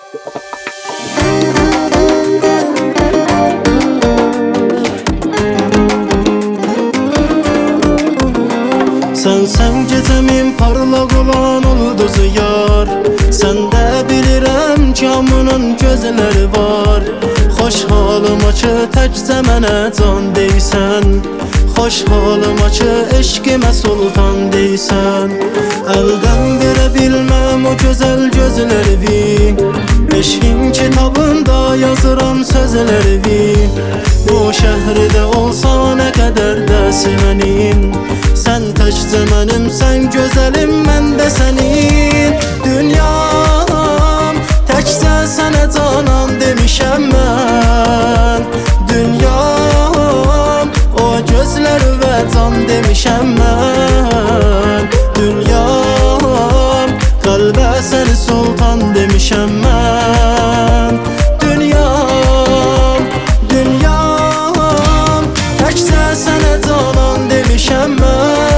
Sen gecəmin parlaq olan ulduzu yar. Səndə bilirəm camının gözləri var. Xoş halıma ki təkcə mənə can deysən. Xoş halıma ki eşqimə sultan deysən. Əldən verə bilməm o gözəl gözləri. Eşqin kitabında yazıram sözləri. Bu şəhərdə olsa nə qədər də sevənim. Sən təkcə mənim, sən gözəlim, mən də sənin. Dünyam təkcə sənə canan demişəm mən. Dünyam o gözlər və can demişəm mən. Dünyam qəlbə səni sultan demişəm mən. Dünyam, dünyam təkcə sənə canan demişəm mən.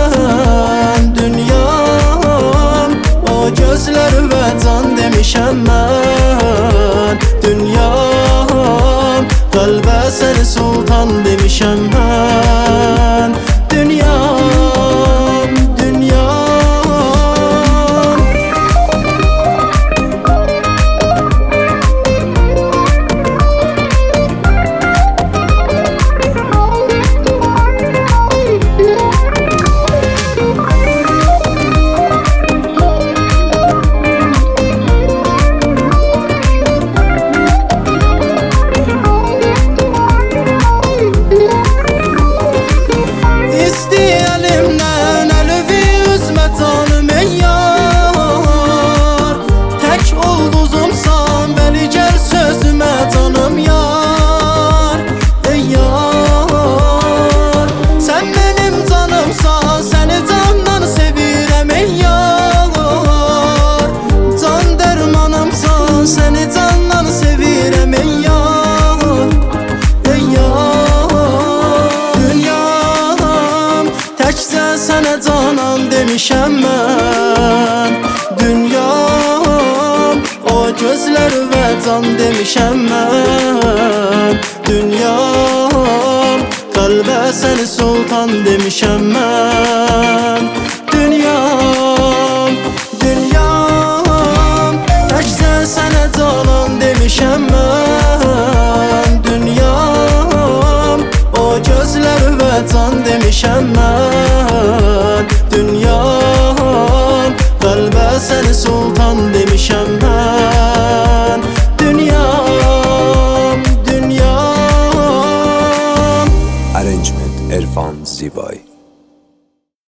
Demişəm mən. Dünyam qəlbə səni sultan demişəm mən. Dünyam, dünyam. Sənə canan demişəm mən. Dünyam o gözlər və can demişəm mən. Dünyam qəlbə səni sultan demişəm mən. Dünyam, dünyam təkcə sənə canan demişəm mən. Dünyam o gözlər və can demişəm mən. Dünyam qəlbə səni sultan demişəm mən. Dünyam, dünyam. Arrangement Erfan Zibay.